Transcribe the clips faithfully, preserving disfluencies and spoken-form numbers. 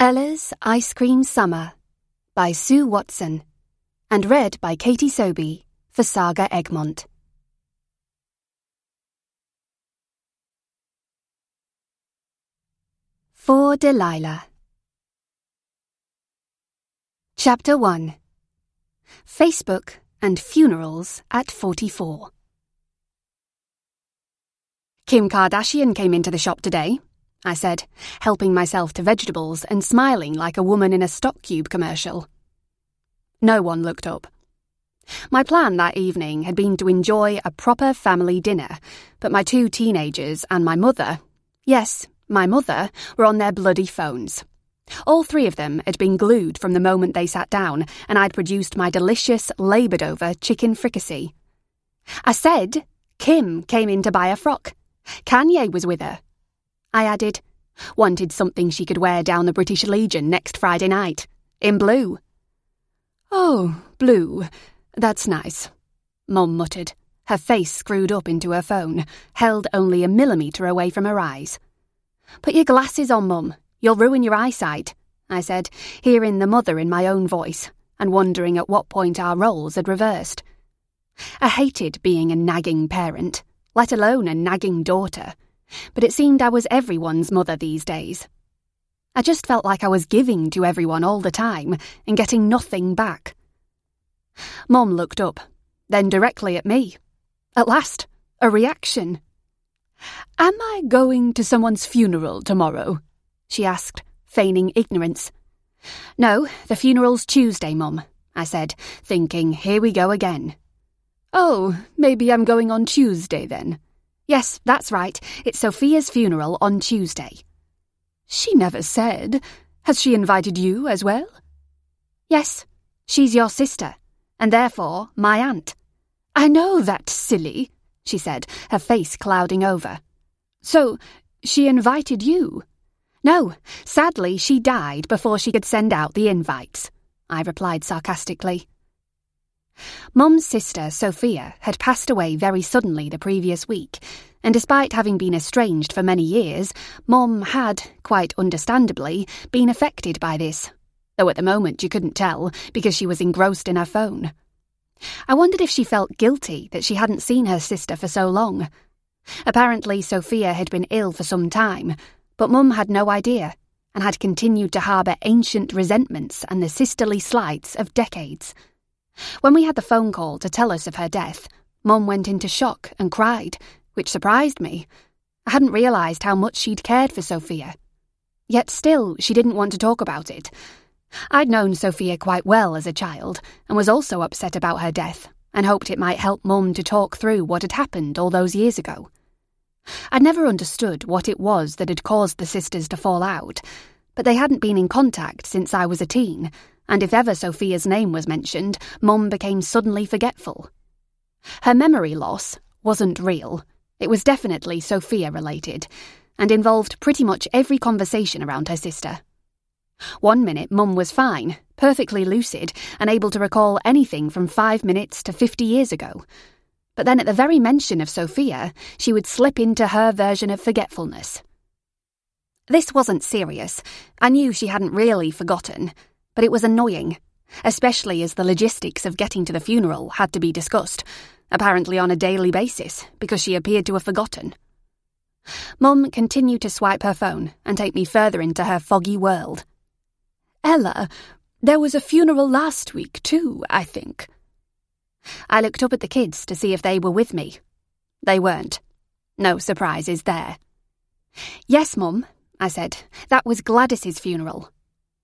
Ella's Ice Cream Summer by Sue Watson and read by Katie Sobey for Saga Egmont. For Delilah. Chapter one. Facebook and Funerals at forty-four. Kim Kardashian came into the shop today, I said, helping myself to vegetables and smiling like a woman in a Stock Cube commercial. No one looked up. My plan that evening had been to enjoy a proper family dinner, but my two teenagers and my mother, yes, my mother, were on their bloody phones. All three of them had been glued from the moment they sat down, and I'd produced my delicious, laboured-over chicken fricassee. I said Kim came in to buy a frock. Kanye was with her. I added, wanted something she could wear down the British Legion next Friday night, in blue. Oh, blue. That's nice, Mum muttered, her face screwed up into her phone, held only a millimetre away from her eyes. Put your glasses on, Mum. You'll ruin your eyesight, I said, hearing the mother in my own voice, and wondering at what point our roles had reversed. I hated being a nagging parent, let alone a nagging daughter, but it seemed I was everyone's mother these days. I just felt like I was giving to everyone all the time and getting nothing back. Mum looked up, then directly at me. At last, a reaction. Am I going to someone's funeral tomorrow? She asked, feigning ignorance. No, the funeral's Tuesday, Mum, I said, thinking, here we go again. Oh, maybe I'm going on Tuesday then. Yes, that's right. It's Sophia's funeral on Tuesday. She never said. Has she invited you as well? Yes, she's your sister, and therefore my aunt. I know that's silly, she said, her face clouding over. So, she invited you? No, sadly she died before she could send out the invites, I replied sarcastically. Mum's sister, Sophia, had passed away very suddenly the previous week, and despite having been estranged for many years, Mum had, quite understandably, been affected by this, though at the moment you couldn't tell because she was engrossed in her phone. I wondered if she felt guilty that she hadn't seen her sister for so long. Apparently Sophia had been ill for some time, but Mum had no idea, and had continued to harbour ancient resentments and the sisterly slights of decades. When we had the phone call to tell us of her death, Mum went into shock and cried, which surprised me. I hadn't realised how much she'd cared for Sophia. Yet still, she didn't want to talk about it. I'd known Sophia quite well as a child, and was also upset about her death, and hoped it might help Mum to talk through what had happened all those years ago. I'd never understood what it was that had caused the sisters to fall out, but they hadn't been in contact since I was a teen, and if ever Sophia's name was mentioned, Mum became suddenly forgetful. Her memory loss wasn't real. It was definitely Sophia-related, and involved pretty much every conversation around her sister. One minute Mum was fine, perfectly lucid, and able to recall anything from five minutes to fifty years ago. But then at the very mention of Sophia, she would slip into her version of forgetfulness. This wasn't serious. I knew she hadn't really forgotten, but it was annoying, especially as the logistics of getting to the funeral had to be discussed, apparently on a daily basis, because she appeared to have forgotten. Mum continued to swipe her phone and take me further into her foggy world. Ella, there was a funeral last week too, I think. I looked up at the kids to see if they were with me. They weren't. No surprises there. Yes, Mum, I said. That was Gladys's funeral.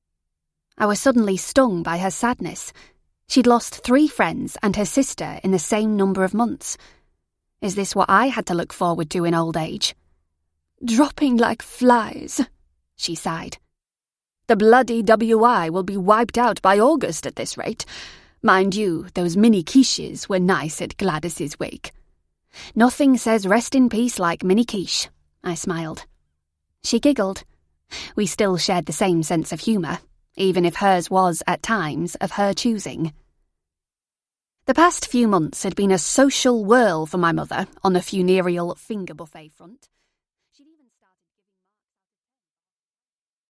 I was suddenly stung by her sadness. She'd lost three friends and her sister in the same number of months. Is this what I had to look forward to in old age? Dropping like flies, she sighed. The bloody W I will be wiped out by August at this rate. Mind you, those mini quiches were nice at Gladys's wake. Nothing says rest in peace like mini quiche, I smiled. She giggled. We still shared the same sense of humour, even if hers was, at times, of her choosing. The past few months had been a social whirl for my mother on the funereal finger buffet front.